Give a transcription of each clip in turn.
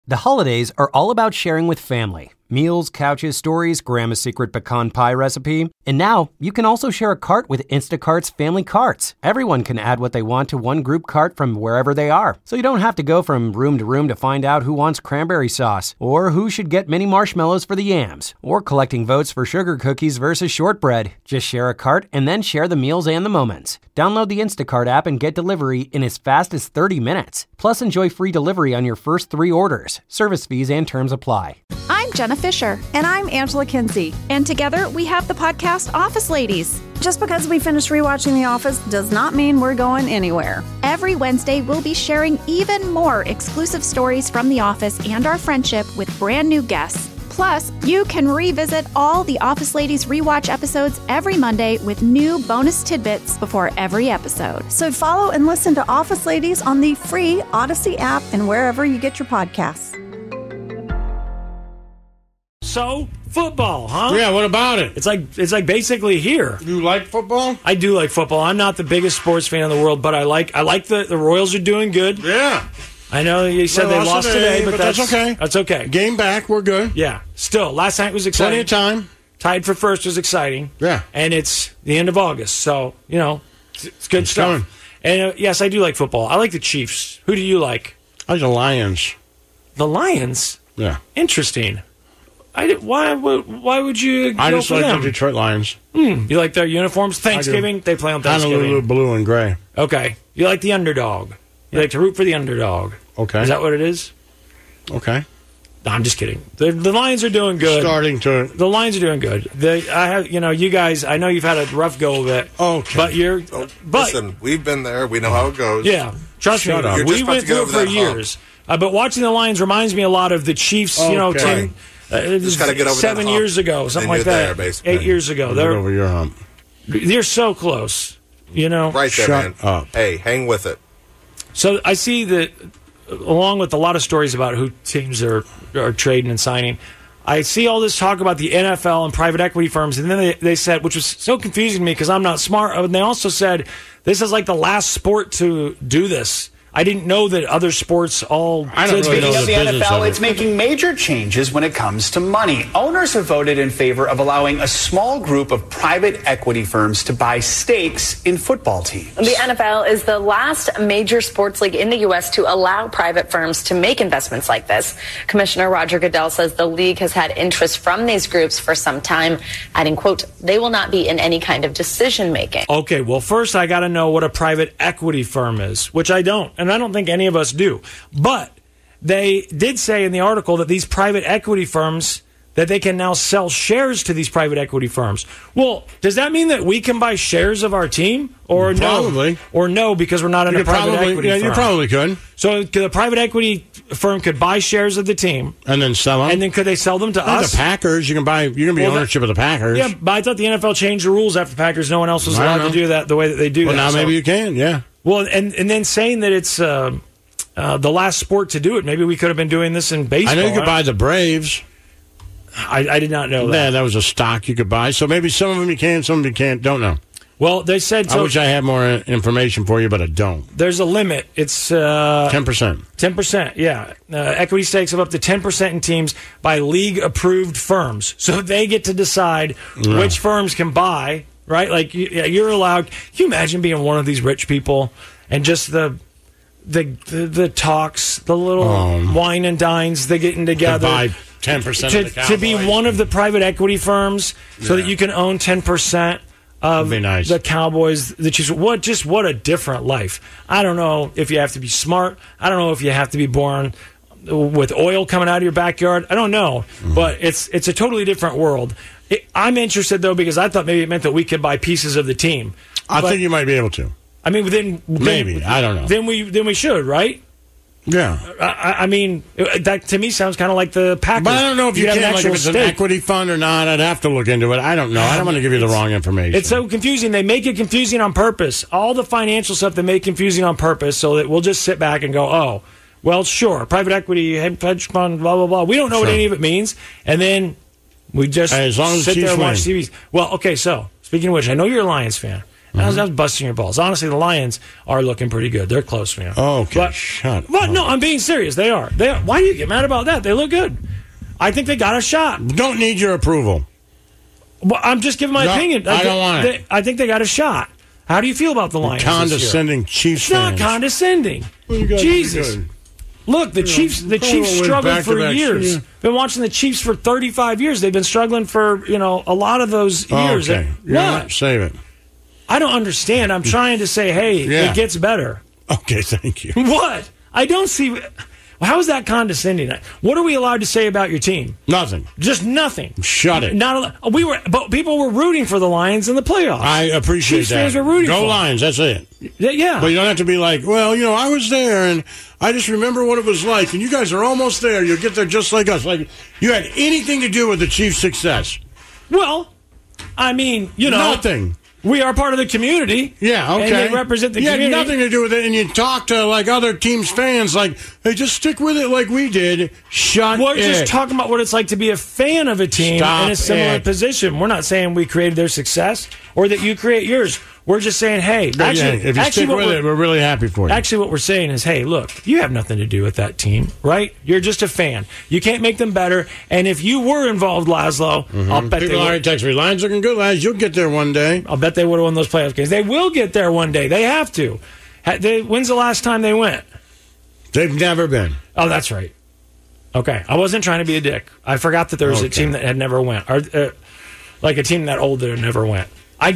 The holidays are all about sharing with family. Meals, couches, stories, Grandma's secret pecan pie recipe. And now, you can also share a cart with Instacart's Family Carts. Everyone can add what they want to one group cart from wherever they are. So you don't have to go from room to find out who wants cranberry sauce, or who should get mini marshmallows for the yams, or collecting votes for sugar cookies versus shortbread. Just share a cart and then share the meals and the moments. Download the Instacart app and get delivery in as fast as 30 minutes. Plus, enjoy free delivery on your first 3 orders. Service fees and terms apply. I'm Jenna Fisher. And I'm Angela Kinsey. And together we have the podcast Office Ladies. Just because we finished rewatching The Office does not mean we're going anywhere. Every Wednesday, we'll be sharing even more exclusive stories from The Office and our friendship with brand new guests. Plus, you can revisit all the Office Ladies rewatch episodes every Monday with new bonus tidbits before every episode. So follow and listen to Office Ladies on the free Odyssey app and wherever you get your podcasts. So, football, huh? Yeah, what about it? It's like basically here. You like football? I do like football. I'm not the biggest sports fan in the world, but I like the Royals are doing good. Yeah. I know you said they lost today, but that's okay. That's okay. Game back, we're good. Yeah. Still, last night was exciting. Plenty of time. Tied for first was exciting. Yeah. And it's the end of August, so, it's good stuff. Coming. And yes, I do like football. I like the Chiefs. Who do you like? I like the Lions. The Lions? Yeah. Interesting. Why would you go I just for like them? the Detroit Lions. You like their uniforms? Thanksgiving? They play on Thanksgiving. Honolulu blue and gray. Okay. You like the underdog. You like to root for the underdog. Okay. Is that what it is? Okay. No, I'm just kidding. The Lions are doing good. The Lions are doing good. You guys, I know you've had a rough go of it. Okay. But listen, we've been there. We know how it goes. Yeah. Trust me. up. We went through it for years. But watching the Lions reminds me a lot of the Chiefs, Okay. Just got to get over 7 that years ago, something like that. There, 8 years ago. Get over your hump. They're so close, Right there, Shut man. up. Hey, hang with it. So I see that, along with a lot of stories about who teams are trading and signing, I see all this talk about the NFL and private equity firms, and then they said, which was so confusing to me because I'm not smart, and they also said this is like the last sport to do this. I didn't know that other sports all... I don't really know Speaking of the business NFL, of it. it's making major changes when it comes to money. Owners have voted in favor of allowing a small group of private equity firms to buy stakes in football teams. The NFL is the last major sports league in the U.S. to allow private firms to make investments like this. Commissioner Roger Goodell says the league has had interest from these groups for some time, adding, quote, they will not be in any kind of decision making. Okay, well, first I got to know what a private equity firm is, which I don't. And I don't think any of us do. But they did say in the article that these private equity firms, that they can now sell shares to these private equity firms. Well, does that mean that we can buy shares of our team? Or Probably. no? Or no, because we're not in a private equity firm? Yeah, you probably could. So the private equity firm could buy shares of the team. And then sell them. And then could they sell them to us? The Packers. You can be ownership of the Packers. Yeah, but I thought the NFL changed the rules after the Packers. No one else was allowed to do that the way that they do well, that. Well, now maybe you can, yeah. Well, and then saying that it's the last sport to do it. Maybe we could have been doing this in baseball. I know you could buy the Braves. I did not know that. Yeah, that was a stock you could buy. So maybe some of them you can, some of them you can't. Don't know. Well, they said... I wish I had more information for you, but I don't. There's a limit. It's... 10%. 10%, yeah. Equity stakes of up to 10% in teams by league-approved firms. So they get to decide which firms can buy, right? Like, you're allowed... Can you imagine being one of these rich people and just the talks, the little wine and dines, they getting together... To buy 10% of the Cowboys. To be one of the private equity firms so that you can own 10%... of the Cowboys, the Chiefs. What a different life. I don't know if you have to be smart. I don't know if you have to be born with oil coming out of your backyard. I don't know. But it's a totally different world. I'm interested, though, because I thought maybe it meant that we could buy pieces of the team. I think you might be able to. I mean, then maybe. I don't know. Then we should, right? Yeah. I mean, that to me sounds kind of like the Packers. But I don't know if you can, like if it's an equity fund or not. I'd have to look into it. I don't know. I don't want to give you the wrong information. It's so confusing. They make it confusing on purpose. All the financial stuff they make confusing on purpose so that we'll just sit back and go, oh, well, sure, private equity, hedge fund, blah, blah, blah. We don't know what any of it means. And then we just as long as sit there and watch win. TVs. Well, okay, so speaking of which, I know you're a Lions fan. And I was busting your balls. Honestly, the Lions are looking pretty good. They're close now. Oh, okay. Shut up. But no, I'm being serious. They are. Why do you get mad about that? They look good. I think they got a shot. Don't need your approval. Well, I'm just giving my opinion. I don't want it. I think they got a shot. How do you feel about the Lions? Condescending Chiefs fans. It's not condescending. Jesus. Look, the Chiefs struggled for years. Yeah. Been watching the Chiefs for 35 years. They've been struggling for, a lot of those years. Okay. What? Save it. I don't understand. I'm trying to say, hey, it gets better. Okay, thank you. What? I don't see... How is that condescending? What are we allowed to say about your team? Nothing. Just nothing. Shut it. But people were rooting for the Lions in the playoffs. I appreciate Chiefs that. Fans were rooting Go for Lions, that's it. Yeah. But you don't have to be like, well, I was there and I just remember what it was like, and you guys are almost there. You'll get there just like us. Like you had anything to do with the Chiefs' success. Well, I mean, nothing. We are part of the community. Yeah, okay. And they represent the community. You had nothing to do with it, and you talk to, other teams' fans, hey, just stick with it like we did. We're just talking about what it's like to be a fan of a team in a similar position. We're not saying we created their success or that you create yours. We're just saying, hey, if you stick with it, we're really happy for you. Actually, what we're saying is, hey, look, you have nothing to do with that team, right? You're just a fan. You can't make them better. And if you were involved, Laszlo, I'll bet people already text me, Lions looking good, lads. You'll get there one day. I'll bet they would have won those playoff games. They will get there one day. They have to. When's the last time they went? They've never been. Oh, that's right. Okay. I wasn't trying to be a dick. I forgot that there was a team that had never went. Or, like a team that old that never went.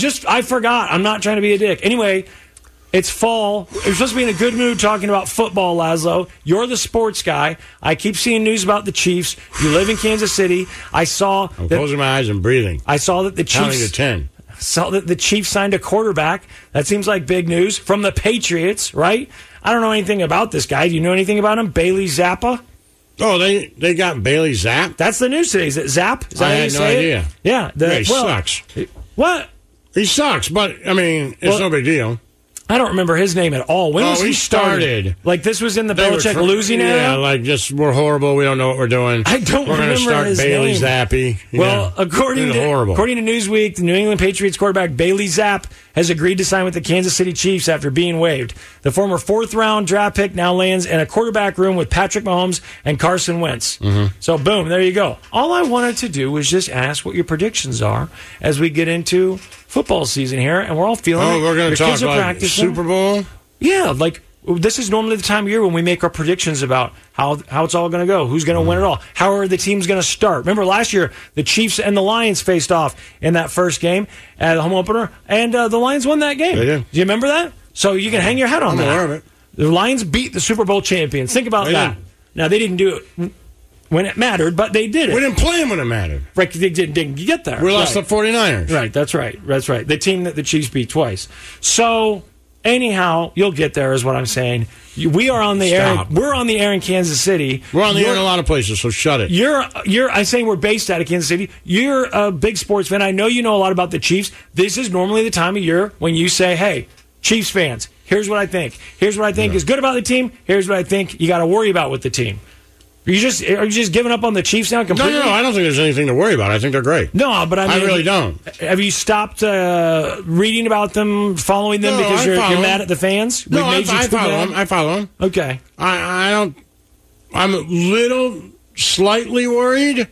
I forgot. I'm not trying to be a dick. Anyway, it's fall. You're supposed to be in a good mood talking about football, Laszlo. You're the sports guy. I keep seeing news about the Chiefs. You live in Kansas City. I'm closing my eyes and breathing. I saw that the Chiefs... Counting to 10. Saw that the Chiefs signed a quarterback. That seems like big news. From the Patriots, right? I don't know anything about this guy. Do you know anything about him? Bailey Zappa? Oh, they got Bailey Zapp? That's the news today. Is it Zapp? Is that I had no idea. Yeah. He sucks. What? He sucks, but, it's no big deal. I don't remember his name at all. When was he started? Like, this was in the Belichick losing era? Yeah, we're horrible. We don't know what we're doing. I don't remember his name. We're going to start Bailey Zappi. Well, according to Newsweek, the New England Patriots quarterback Bailey Zapp has agreed to sign with the Kansas City Chiefs after being waived. The former fourth-round draft pick now lands in a quarterback room with Patrick Mahomes and Carson Wentz. Mm-hmm. So, boom, there you go. All I wanted to do was just ask what your predictions are as we get into football season here, and we're all feeling it. We're going to talk like Super Bowl? Yeah, this is normally the time of year when we make our predictions about how it's all going to go, who's going to win it all, how are the teams going to start. Remember last year, the Chiefs and the Lions faced off in that first game at the home opener, and the Lions won that game. They did. Do you remember that? So you can hang your hat on that. I'm aware of it. The Lions beat the Super Bowl champions. Think about that. Now, they didn't do it when it mattered, but they did it. We didn't play them when it mattered. Right, they didn't get there. We lost the 49ers. Right, that's right. The team that the Chiefs beat twice. So, anyhow, you'll get there is what I'm saying. We are on the air. We're on the air in Kansas City. We're on the air in a lot of places, so shut it. I'm saying we're based out of Kansas City. You're a big sports fan. I know you know a lot about the Chiefs. This is normally the time of year when you say, hey, Chiefs fans, here's what I think. Here's what I think is good about the team. Here's what I think you got to worry about with the team. Are you just giving up on the Chiefs now completely? No, I don't think there's anything to worry about. I think they're great. No, but I really don't. Have you stopped reading about them, following them because you're mad at the fans? No, I follow them. Okay. I don't. I'm a little slightly worried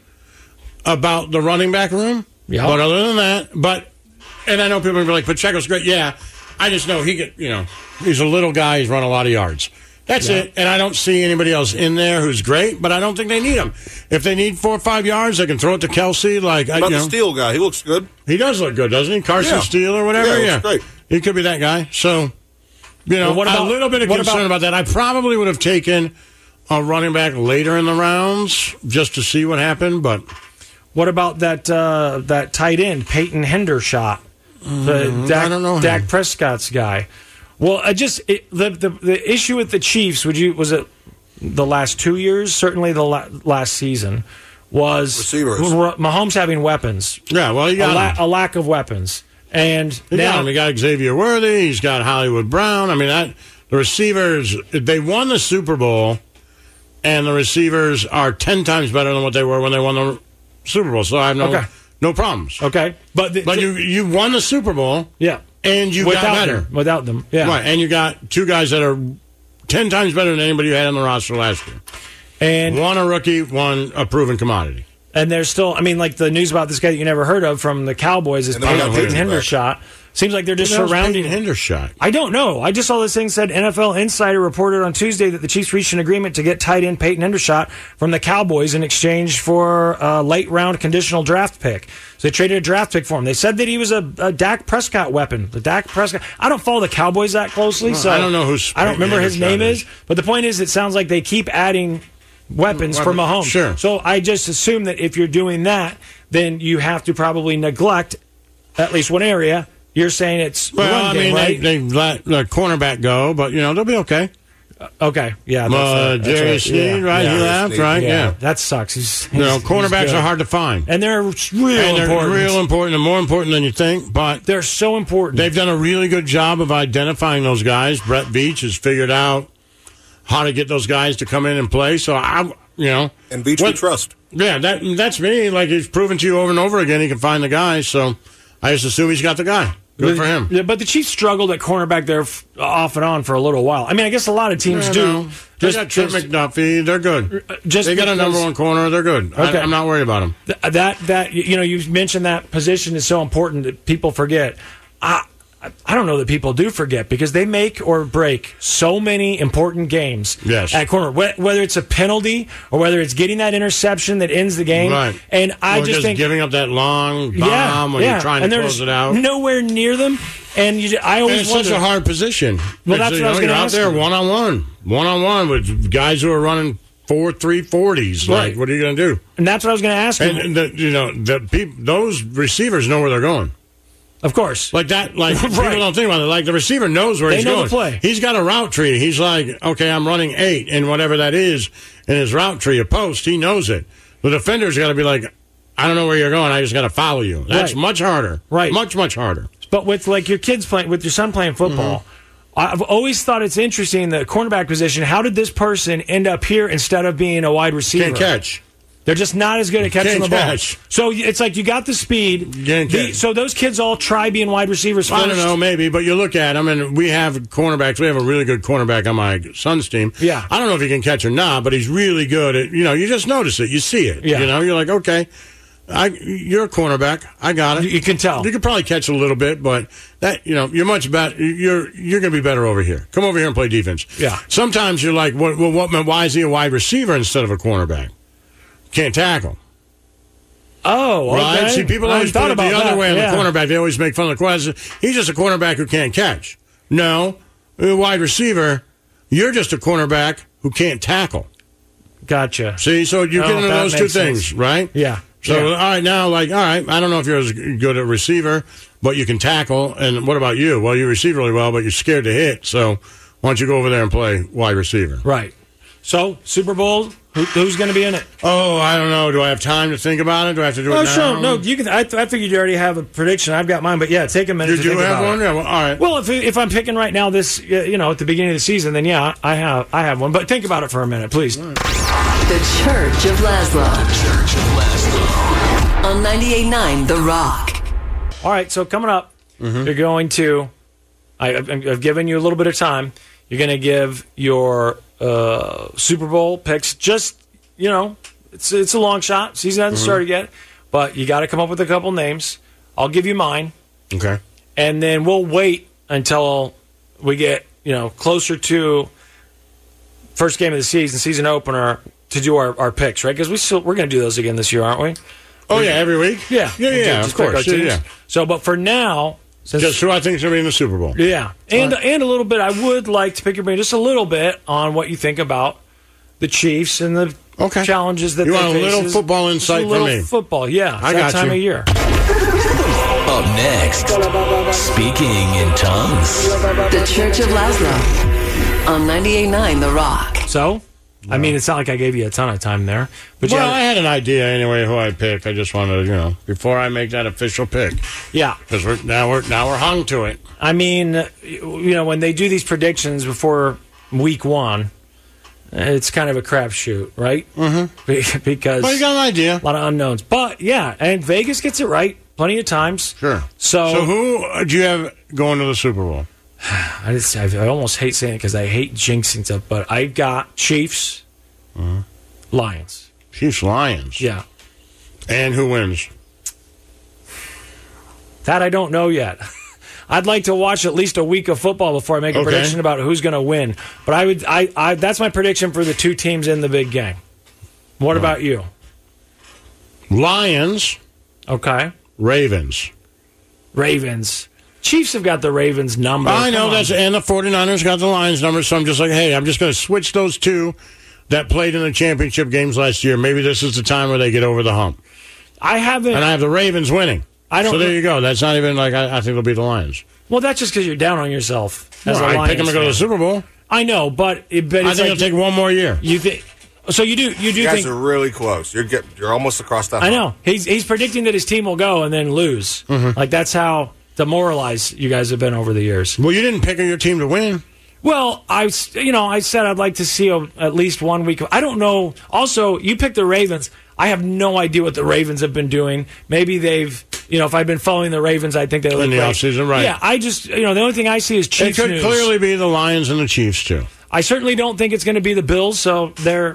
about the running back room. Yeah. But other than that, and I know people are like, Pacheco's great. Yeah. I just know he's a little guy. He's run a lot of yards. That's it, and I don't see anybody else in there who's great, but I don't think they need him. If they need 4 or 5 yards, they can throw it to Kelsey. The Steele guy, he looks good. He does look good, doesn't he? Carson Steele or whatever? Yeah, great. He could be that guy. So, a little bit of concern about that. I probably would have taken a running back later in the rounds just to see what happened, but... What about that tight end, Peyton Hendershot? I don't know Dak Prescott's guy. Well, the issue with the Chiefs, was it the last 2 years? Certainly the last season was receivers. Mahomes having weapons. Yeah, well, he got a lack of weapons, and he got Xavier Worthy. He's got Hollywood Brown. I mean, the receivers, they won the Super Bowl, and the receivers are 10 times better than what they were when they won the Super Bowl. So I have no problems. Okay, but you won the Super Bowl. Yeah. And you got better. Without them, yeah. Right, and you got 2 guys that are 10 times better than anybody you had on the roster last year. And one a rookie, one a proven commodity. And there's still, I mean, like the news about this guy that you never heard of from the Cowboys is Peyton Hendershot. Seems like they're just surrounding Hendershot. I don't know. I just saw this thing said NFL Insider reported on Tuesday that the Chiefs reached an agreement to get tight end Peyton Hendershot from the Cowboys in exchange for a late round conditional draft pick. So they traded a draft pick for him. They said that he was a Dak Prescott weapon. The Dak Prescott. I don't follow the Cowboys that closely, so I don't know who's. I don't remember his name is. But the point is, it sounds like they keep adding weapons for Mahomes. Sure. So I just assume that if you're doing that, then you have to probably neglect at least one area. You're saying it's run game, right? They let the cornerback go, but they'll be okay. Okay, yeah. Jerry Sneed, right? He left, right? Yeah. That sucks. Cornerbacks are hard to find, and they're important. Real important, and more important than you think. But they're so important. They've done a really good job of identifying those guys. Brett Veach has figured out how to get those guys to come in and play. So and Veach we trust. Yeah, that's me. Like he's proven to you over and over again, he can find the guys. So I just assume he's got the guy. Good for him. Yeah, but the Chiefs struggled at cornerback there off and on for a little while. I mean, I guess a lot of teams do. They got Trent McDuffie. They're good. They got a number 1 corner. They're good. Okay. I'm not worried about them. That you mentioned that position is so important that people forget. I don't know that people do forget because they make or break so many important games at corner. Whether it's a penalty or whether it's getting that interception that ends the game. Right. And I just think giving up that long bomb when you're trying to close it out. Nowhere near them. And I always it's such a hard position. Well, that's what I was going to ask. Out there one-on-one with guys who are running 4.340s. Right. Like, what are you going to do? And that's what I was going to ask. And those receivers know where they're going. Of course. Like that, people don't think about it. Like the receiver knows where he's going. The play. He's got a route tree. He's like, okay, I'm running 8, and whatever that is in his route tree, a post, he knows it. The defender's got to be like, I don't know where you're going. I just got to follow you. That's much harder. Right. Much, much harder. But with your kids playing, with your son playing football, I've always thought it's interesting, the cornerback position. How did this person end up here instead of being a wide receiver? Can't catch. They're just not as good at catching the ball. Catch. So it's like you got the speed. So those kids all try being wide receivers first? I don't know, maybe, but you look at them, and we have cornerbacks. We have a really good cornerback on my son's team. Yeah. I don't know if he can catch or not, but he's really good at, you just notice it. You see it. Yeah. You're like, okay, you're a cornerback. I got it. You can tell. You could probably catch a little bit, but that, you're much better. You're going to be better over here. Come over here and play defense. Yeah. Sometimes you're like, why is he a wide receiver instead of a cornerback? Can't tackle. Oh, okay. Right? See, people always put it the other way on the cornerback. They always make fun of the cornerback. He's just a cornerback who can't catch. No, a wide receiver, you're just a cornerback who can't tackle. Gotcha. See, so you get into those two things, right? Yeah. So, all right, now, all right, I don't know if you're as good a receiver, but you can tackle. And what about you? Well, you receive really well, but you're scared to hit. So why don't you go over there and play wide receiver? Right. So, Super Bowl, who's going to be in it? Oh, I don't know. Do I have time to think about it? Do I have to do it now? Sure. No, you can. I figured you already have a prediction. I've got mine, but yeah, take a minute to think about it. You do have one? Yeah, well, all right. Well, if I'm picking right now this, at the beginning of the season, then yeah, I have one. But think about it for a minute, please. The Church of Laszlo. On 98.9 The Rock. All right, so coming up, you're going to, I've given you a little bit of time. You're going to give your Super Bowl picks. Just, it's a long shot. Season hasn't started yet, but you got to come up with a couple names. I'll give you mine. Okay. And then we'll wait until we get, closer to first game of the season opener, to do our picks, right? Because we're going to do those again this year, aren't we? Oh, yeah, every week? Yeah. Yeah, of course. Yeah. So, but for now... Just who I think is going to be in the Super Bowl. Yeah. And a little bit, I would like to pick your brain just a little bit on what you think about the Chiefs and the challenges that they face. You want a little football insight from me? A little football, yeah. It's that time of year. Up next, Speaking in Tongues. The Church of Laszlo on 98.9 The Rock. So... I mean, it's not like I gave you a ton of time there. But I had an idea anyway who I'd pick. I just wanted to, before I make that official pick. Yeah. Because now we're hung to it. I mean, when they do these predictions before week one, it's kind of a crapshoot, right? Mm-hmm. Because you got an idea. A lot of unknowns. But, yeah, and Vegas gets it right. plenty of times. Sure. So who do you have going to the Super Bowl? I almost hate saying it because I hate jinxing stuff, but I got Chiefs, Lions. Chiefs, Lions. Yeah. And who wins? That I don't know yet. I'd like to watch at least a week of football before I make a prediction about who's going to win. But that's my prediction for the two teams in the big game. What about you? Lions. Okay. Ravens. Chiefs have got the Ravens number. I know and the 49ers got the Lions number, so I'm just like, hey, I'm just going to switch those two that played in the championship games last year. Maybe this is the time where they get over the hump. I have the Ravens winning. So there you go. That's not even like I think it'll be the Lions. Well, that's just because you're down on yourself. I pick them to go to the Super Bowl. I know, but I think it'll take one more year. You think? So you do. You guys are really close. You're almost across that. I know. He's predicting that his team will go and then lose. Mm-hmm. Like that's how demoralized you guys have been over the years. Well, you didn't pick your team to win. Well, I said I'd like to see at least 1 week. I don't know. Also, you picked the Ravens. I have no idea what the Ravens have been doing. Maybe they've, if I'd been following the Ravens, I think they look in the offseason, right? Yeah, I just, the only thing I see is Chiefs news. It could news. clearly be the Lions and the Chiefs too. I certainly don't think it's going to be the Bills. So they're,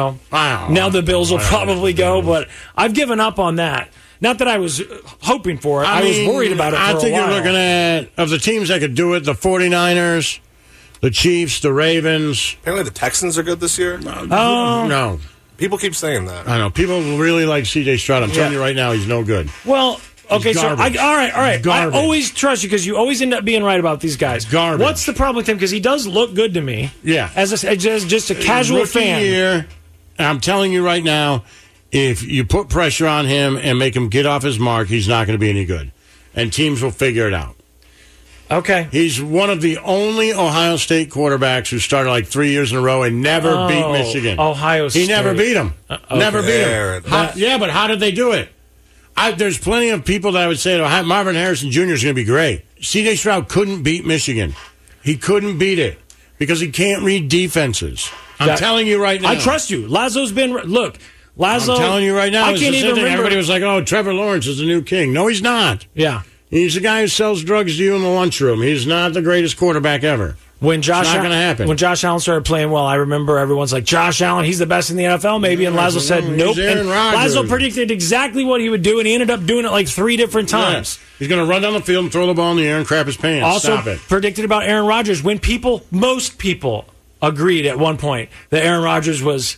now the Bills will probably go, but I've given up on that. Not that I was hoping for it. I was worried about it for a while. I think you're looking at, of the teams that could do it, the 49ers, the Chiefs, the Ravens. Apparently the Texans are good this year. No. People keep saying that. I know. People really like C.J. Stroud. I'm telling you right now, he's no good. Well, okay, all right. Garbage. I always trust you because you always end up being right about these guys. Garbage. What's the problem with him? Because he does look good to me. Yeah. As just a casual Rookie fan. Year, I'm telling you right now, if you put pressure on him and make him get off his mark, he's not going to be any good. And teams will figure it out. Okay. He's one of the only Ohio State quarterbacks who started like 3 years in a row and never beat Michigan. Ohio State. He never beat him. Okay. Never beat him. But how did they do it? There's plenty of people that I would say Marvin Harrison Jr. is going to be great. C.J. Stroud couldn't beat Michigan. He couldn't beat it because he can't read defenses. I'm telling you right now. I trust you. Lazo's been... Look, Lazo... I'm telling you right now. I can't even remember. Everybody was like, Trevor Lawrence is the new king. No, he's not. Yeah. He's the guy who sells drugs to you in the lunchroom. He's not the greatest quarterback ever. It's not going to happen. When Josh Allen started playing well, I remember everyone's like, Josh Allen, he's the best in the NFL, maybe. And Lazo said, nope. And Lazo predicted exactly what he would do, and he ended up doing it like 3 different times. Yeah. He's going to run down the field and throw the ball in the air and crap his pants. Also Stop it. Predicted about Aaron Rodgers when most people agreed at one point that Aaron Rodgers was...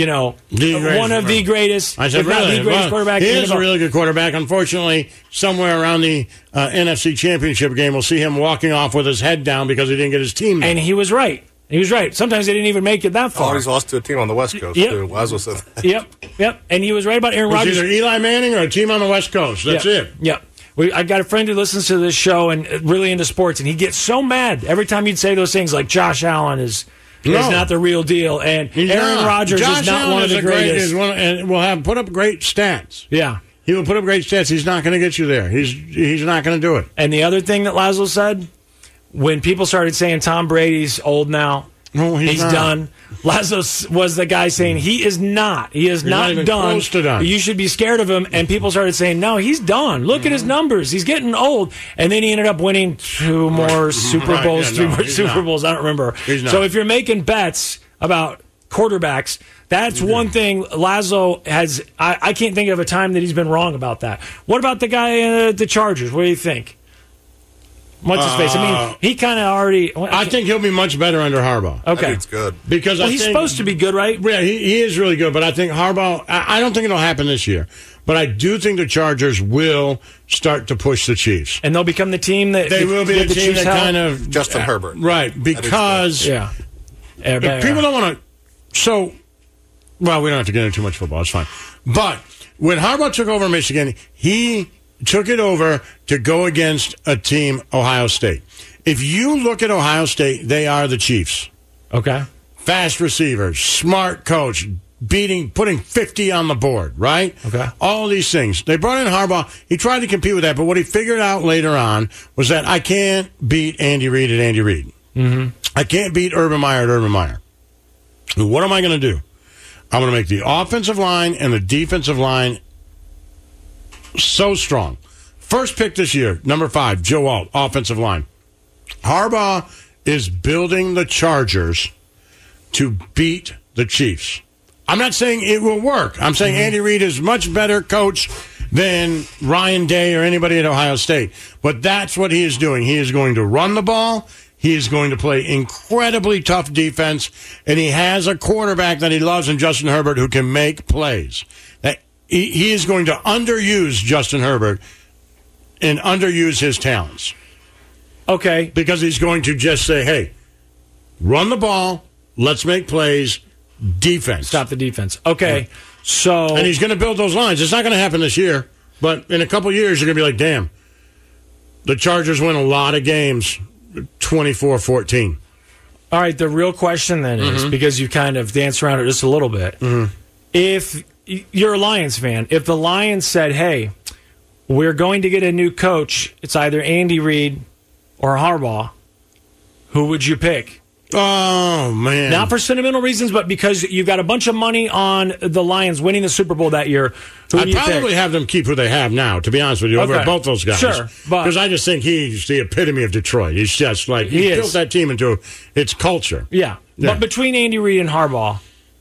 one of the greatest, I said, if not the greatest quarterback. He is a really good quarterback. Unfortunately, somewhere around the NFC Championship game, we'll see him walking off with his head down because he didn't get his team there. And he was right. Sometimes they didn't even make it that far. He's lost to a team on the West Coast, too. Lazo said that. Yep. And he was right about Aaron Rodgers. Either Eli Manning or a team on the West Coast. That's it. Yep. I've got a friend who listens to this show and really into sports, and he gets so mad every time you'd say those things like Josh Allen is not the real deal, and Aaron Rodgers is not one of the greatest. And will put up great stats. Yeah. He will put up great stats. He's not going to get you there. He's not going to do it. And the other thing that Lazo said, when people started saying Tom Brady's old now, he's done. Lazo was the guy saying he is not. He is not even done. Close to done. You should be scared of him. And people started saying, no, he's done. Look at his numbers. He's getting old. And then he ended up winning 2 more Super Bowls, 3 more Super Bowls. I don't remember. So if you're making bets about quarterbacks, that's one thing Lazo has. I can't think of a time that he's been wrong about that. What about the guy at the Chargers? What do you think? What's his face? I mean, he kind of already... I think he'll be much better under Harbaugh. Okay. It's good. Because he's supposed to be good, right? Yeah, he is really good, but I think Harbaugh... I don't think it'll happen this year, but I do think the Chargers will start to push the Chiefs. And they'll become the team that... They will be the team that kind of... Justin Herbert. Right, because... Yeah. People don't want to... So... Well, we don't have to get into too much football. It's fine. But when Harbaugh took over Michigan, he... took it over to go against a team, Ohio State. If you look at Ohio State, they are the Chiefs. Okay. Fast receivers, smart coach, putting 50 on the board, right? Okay. All these things. They brought in Harbaugh. He tried to compete with that, but what he figured out later on was that I can't beat Andy Reid at Andy Reid. Mm-hmm. I can't beat Urban Meyer at Urban Meyer. What am I going to do? I'm going to make the offensive line and the defensive line so strong, First pick this year, number 5, Joe Alt, offensive line. Harbaugh is building the Chargers to beat the Chiefs. I'm not saying it will work. I'm saying Andy Reid is much better coach than Ryan Day or anybody at Ohio State. But that's what he is doing. He is going to run the ball. He is going to play incredibly tough defense. And he has a quarterback that he loves in Justin Herbert who can make plays. He is going to underuse Justin Herbert and underuse his talents. Okay. Because he's going to just say, hey, run the ball. Let's make plays. Defense. Stop the defense. Okay. Yeah. So. And he's going to build those lines. It's not going to happen this year, but in a couple years, you're going to be like, damn, the Chargers win a lot of games 24-14. All right. The real question then is, because you kind of danced around it just a little bit, if you're a Lions fan, if the Lions said, hey, we're going to get a new coach, it's either Andy Reid or Harbaugh, who would you pick? Oh, man. Not for sentimental reasons, but because you've got a bunch of money on the Lions winning the Super Bowl that year. I'd probably have them keep who they have now, to be honest with you, over both those guys. Sure. Because I just think he's the epitome of Detroit. He's just like, he built that team into its culture. Yeah. But between Andy Reid and Harbaugh,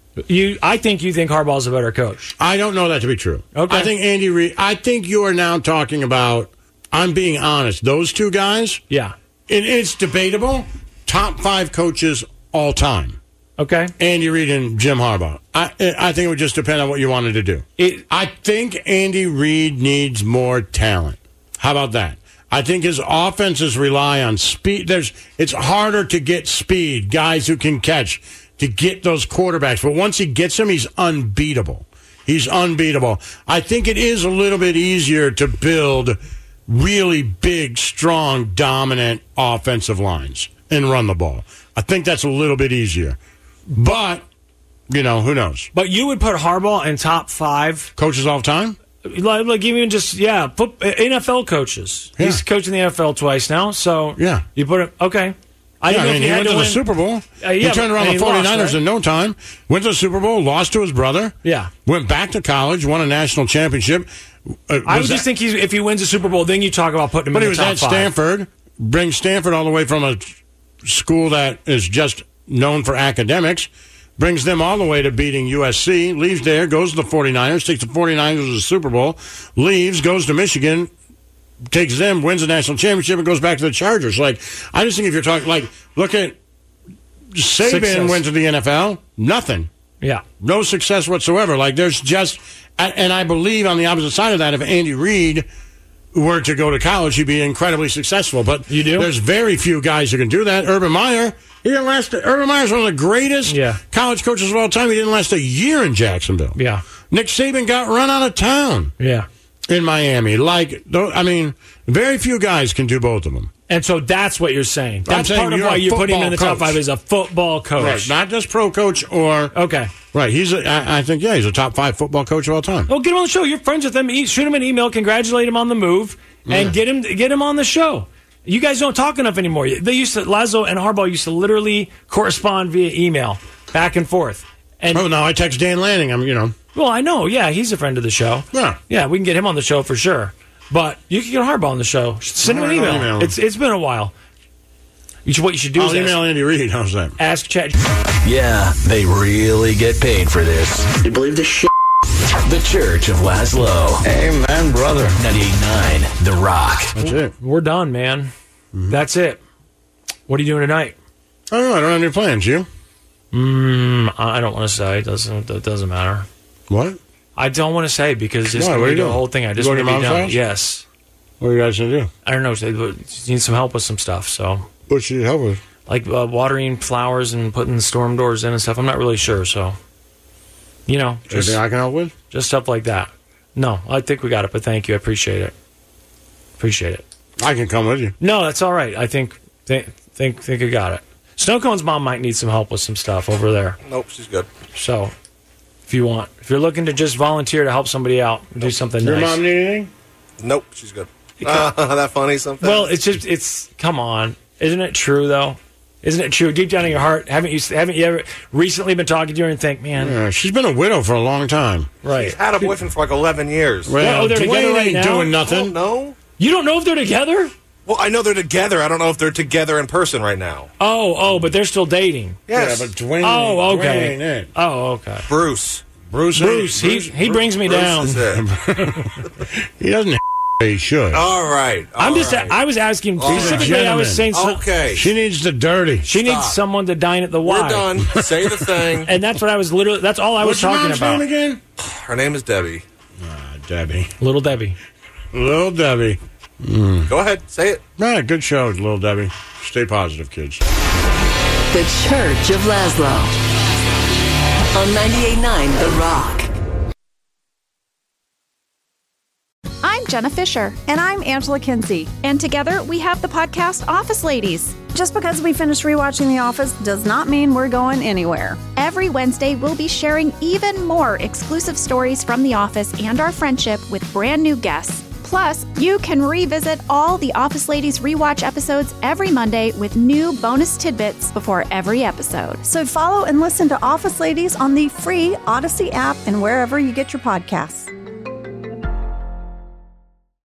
I think you think Harbaugh's a better coach. I don't know that to be true. Okay. I think Andy Reid, I think you are now talking about, I'm being honest, those two guys. Yeah. It's debatable. Top 5 coaches all time. Okay. Andy Reid and Jim Harbaugh. I think it would just depend on what you wanted to do. I think Andy Reid needs more talent. How about that? I think his offenses rely on speed. It's harder to get speed, guys who can catch, to get those quarterbacks. But once he gets them, he's unbeatable. He's unbeatable. I think it is a little bit easier to build really big, strong, dominant offensive lines and run the ball. I think that's a little bit easier. But, who knows? But you would put Harbaugh in top 5 coaches all the time? Like even just, NFL coaches. Yeah. He's coaching the NFL twice now, so you put him, okay. He went to the Super Bowl. He turned around the 49ers in no time. Went to the Super Bowl, lost to his brother. Yeah. Went back to college, won a national championship. I would just think if he wins a Super Bowl, then you talk about putting him in the top 5. But he was at Stanford. Brings Stanford all the way from a school that is just known for academics. Brings them all the way to beating USC. Leaves there, goes to the 49ers, takes the 49ers to the Super Bowl. Leaves, goes to Michigan, takes them, wins the national championship, and goes back to the Chargers. I just think if you're talking, look at Saban went to the NFL, nothing. Yeah. No success whatsoever. There's just, and I believe on the opposite side of that, if Andy Reid were to go to college, he'd be incredibly successful. But you do? There's very few guys who can do that. Urban Meyer, he didn't last. Urban Meyer's one of the greatest college coaches of all time. He didn't last a year in Jacksonville. Yeah. Nick Saban got run out of town. Yeah. In Miami. Very few guys can do both of them. And so that's what you're saying. That's part of why you're putting him in the top 5 as a football coach. Right. Not just pro coach or... Okay. Right. He's a top 5 football coach of all time. Well, get him on the show. You're friends with him. Shoot him an email, congratulate him on the move, and get him on the show. You guys don't talk enough anymore. Lazo and Harbaugh used to literally correspond via email, back and forth. And now I text Dan Lanning. Well, I know. Yeah, he's a friend of the show. Yeah, we can get him on the show for sure. But you can get Harbaugh on the show. Send him an email. It's been a while. What you should do is email Andy Reid. How's that? Ask Chat. Yeah, they really get paid for this. You believe this shit? The Church of Laszlo. Amen, brother. 98.9 The Rock. That's it. We're done, man. Mm-hmm. That's it. What are you doing tonight? I don't know. I don't have any plans. You? I don't want to say. It doesn't matter. What? I don't want to say because it's going to do the whole thing. I just want to be done. Yes. What are you guys going to do? I don't know. Need some help with some stuff. So. What should you help with? Like watering flowers and putting storm doors in and stuff. I'm not really sure. So. Anything I can help with? Just stuff like that. No, I think we got it. But thank you. I appreciate it. I can come with you. No, that's all right. I think I got it. Snowcone's mom might need some help with some stuff over there. Nope, she's good. So, if you're looking to just volunteer to help somebody out, do something nice. Your mom need anything? Nope, she's good. That funny something? Well, it's come on. Isn't it true, though? Isn't it true? Deep down in your heart, haven't you ever recently been talking to her and think, man... Yeah, she's been a widow for a long time. Right. She's had a boyfriend for 11 years. Well, they're together right now? Doing nothing. No. You don't know if they're together? Well, I know they're together. I don't know if they're together in person right now. Oh, but they're still dating. Yes. Yeah, but Dwayne. Oh, okay. Dwayne ain't it. Oh, okay. Bruce. He brings me down. Is it. He doesn't. He should. All right. I was asking specifically. I was saying. Okay. She needs the dirty. She needs someone to dine at the Y. We're done. Say the thing. And that's what I was literally. That's all I was talking What's about. your mom's name again? Her name is Debbie. Debbie. Little Debbie. Little Debbie. Go ahead. Say it. Right, good show, Little Debbie. Stay positive, kids. The Church of Laszlo. On 98.9 The Rock. I'm Jenna Fisher. And I'm Angela Kinsey. And together we have the podcast Office Ladies. Just because we finished rewatching The Office does not mean we're going anywhere. Every Wednesday, we'll be sharing even more exclusive stories from The Office and our friendship with brand new guests. Plus, you can revisit all the Office Ladies rewatch episodes every Monday with new bonus tidbits before every episode. So follow and listen to Office Ladies on the free Odyssey app and wherever you get your podcasts.